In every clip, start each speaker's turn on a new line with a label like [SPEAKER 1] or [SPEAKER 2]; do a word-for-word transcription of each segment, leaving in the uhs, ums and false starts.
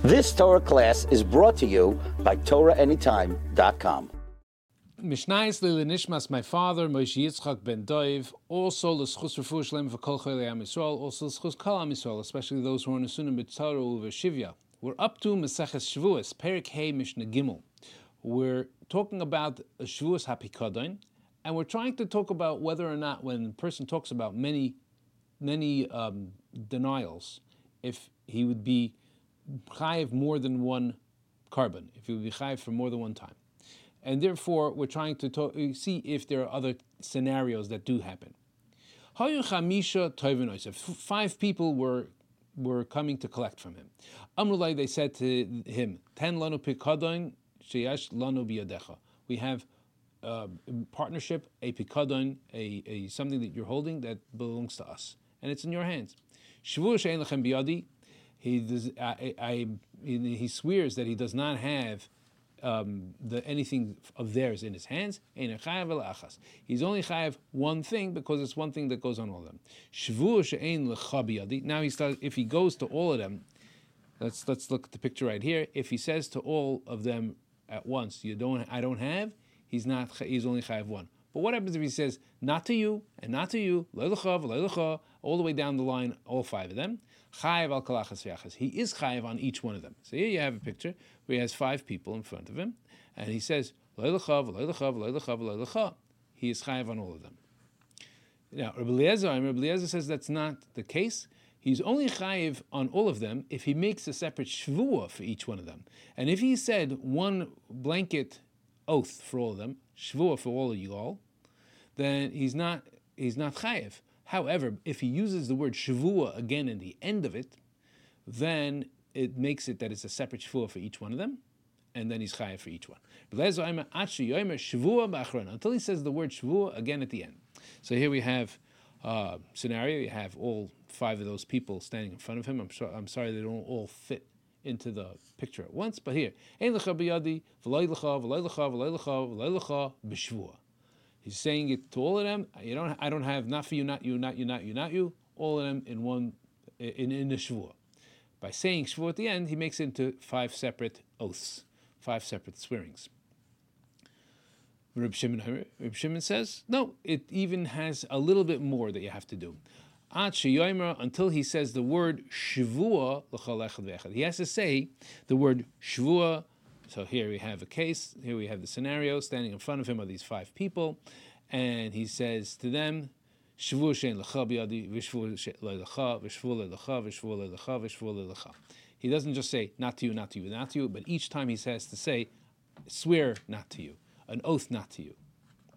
[SPEAKER 1] This Torah class is brought to you by Torah Anytime dot com.
[SPEAKER 2] Mishnayis Nishmas, my father, Moshe Yitzchak ben Doiv, also l'schus refuah shlem v'kol cholei Am Yisrael, also l'schus kol Am Yisrael, especially those who are nesunim b'tzara u'v'shivya. We're up to Maseches Shavuos, Perek Hey Mishnah Gimel. We're talking about Shavuos HaPikadon, and we're trying to talk about whether or not, when a person talks about many, many um, denials, if he would be chayiv more than one carbon, if he would be chayiv for more than one time. And therefore, we're trying to talk, see if there are other scenarios that do happen. Five people were were coming to collect from him. Amrulai, they said to him, Ten lanu pikadon sheyesh lanu biyadecha. We have a partnership, a pikadon, a, a something that you're holding that belongs to us, and it's in your hands. Shvu she'ein lechem biyadi. He does. I, I, he swears that he does not have um, the anything of theirs in his hands. He's only chayav one thing because it's one thing that goes on all of them. Now he starts. If he goes to all of them, let's let's look at the picture right here. If he says to all of them at once, "You don't. I don't have." He's not. He's only chayav one. But what happens if he says not to you and not to you, all the way down the line, all five of them? Chayav al kalachas v'yachas. He is chayav on each one of them. So here you have a picture where he has five people in front of him, and he says he is chayav on all of them. Now Rabbi Eliezer, Rabbi Eliezer says that's not the case. He's only chayiv on all of them if he makes a separate shvuah for each one of them. And if he said one blanket oath for all of them, shvuah for all of you all, then he's not he's not chayiv. However, if he uses the word shvuah again in the end of it, then it makes it that it's a separate shvuah for each one of them, and then he's chayav for each one. Until he says the word shvuah again at the end. So here we have a scenario. You have all five of those people standing in front of him. I'm, so, I'm sorry they don't all fit into the picture at once, but here, he's saying it to all of them. You don't. I don't have not for you, not you, not you, not you, not you. All of them in one, in in the shvuah. By saying shvuah at the end, he makes it into five separate oaths, five separate swearings. Reb Shimon, Reb Shimon says no. It even has a little bit more that you have to do. Until he says the word shvuah l'chol echad v'echad. He has to say the word shvuah. So here we have a case, here we have the scenario, standing in front of him are these five people, and he says to them, Shvu she'en lecha biyadi, v'shvu lecha, v'shvu lecha, v'shvu lecha, v'shvu lecha. He doesn't just say, not to you, not to you, not to you, but each time he says to say, swear not to you, an oath not to you.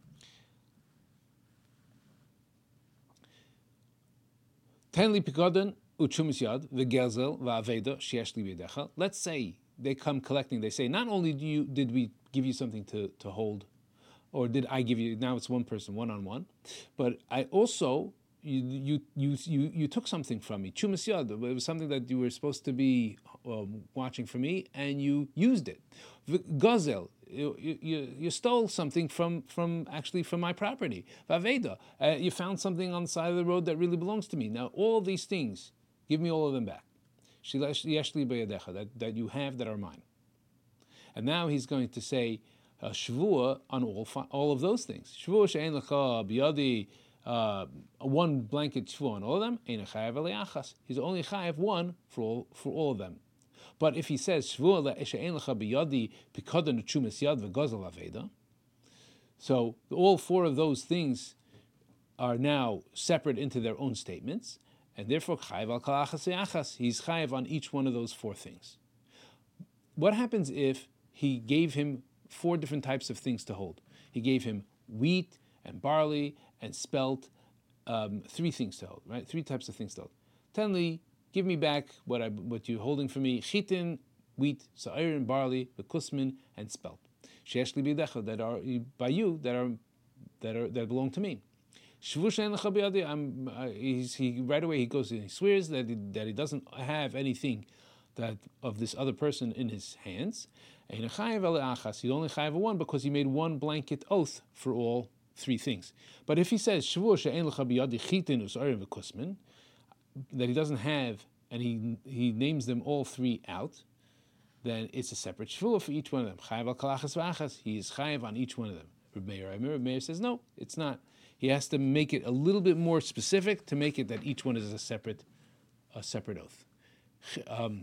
[SPEAKER 2] Ten li pikadon u'chumis yad, v'gerzel, v'aveda, sheyesh li b'yedecha. Let's say they come collecting, they say, not only do you did we give you something to, to hold, or did I give you, now it's one person, one-on-one, but I also, you you you you, you took something from me, chumas yad, it was something that you were supposed to be um, watching for me, and you used it. Gazel, you, you, you stole something from, from actually from my property. Vaveda, uh, you found something on the side of the road that really belongs to me. Now all these things, give me all of them back. That, that you have that are mine. And now he's going to say a shvuah on all all of those things. Shvuah she'ein lecha biyadi, uh, one blanket shvuah on all of them. Ein chayav eliachas. He's only chayav one for all for all of them. But if he says shvuah she'ein lecha biyadi pikadon u'chumas yad v'gazel aveda, so all four of those things are now separate into their own statements. And therefore, chayav al kalachas v'yachas, he's chayav on each one of those four things. What happens if he gave him four different types of things to hold? He gave him wheat and barley and spelt, um, three things to hold, right? Three types of things to hold. Tenli, give me back what I what you're holding for me: chitin, wheat, sa'ir, barley, bekusmin, and spelt. Sheyesh li b'yedecha, that are by you, that are that are that belong to me. Shvu she'en lecha biyadi. I'm. Uh, he's, he right away he goes and he swears that he, that he doesn't have anything that of this other person in his hands. He's only chayav one because he made one blanket oath for all three things. But if he says shvu she'en lecha biyadi chitin u'sa'ir v'kusmin, that he doesn't have, and he he names them all three out, then it's a separate shvuah for each one of them. Chayav al kalachas v'achas, he is chayav on each one of them. Reb Meir, Reb Meir says no, it's not. He has to make it a little bit more specific to make it that each one is a separate, a separate oath. Um,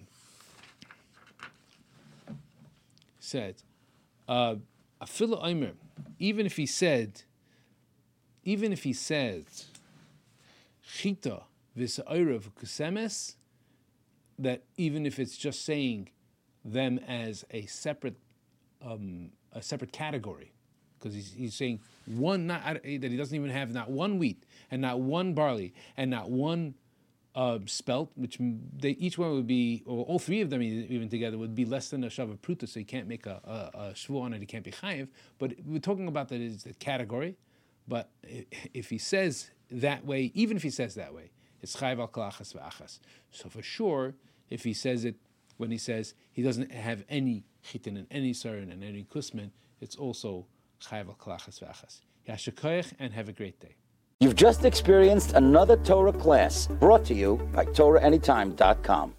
[SPEAKER 2] said, uh, Afilu Omer, even if he said, even if he said, Chita v'sa'irav kusemes, that even if it's just saying them as a separate, um, a separate category, because he's, he's saying one, not that he doesn't even have not one wheat and not one barley and not one uh, spelt, which they, each one would be, or all three of them even together would be less than a shava pruta, so you can't make a, a, a shvuah on it, he can't be chayiv. But we're talking about that as the category. But if he says that way, even if he says that way, it's chayiv al kalachas v'achas. So for sure, if he says it when he says he doesn't have any chitin and any sarin and any kusmin, it's also chayav al kalachas v'achas. Yashakoyach, and have a great day.
[SPEAKER 1] You've just experienced another Torah class brought to you by Torah Anytime dot com.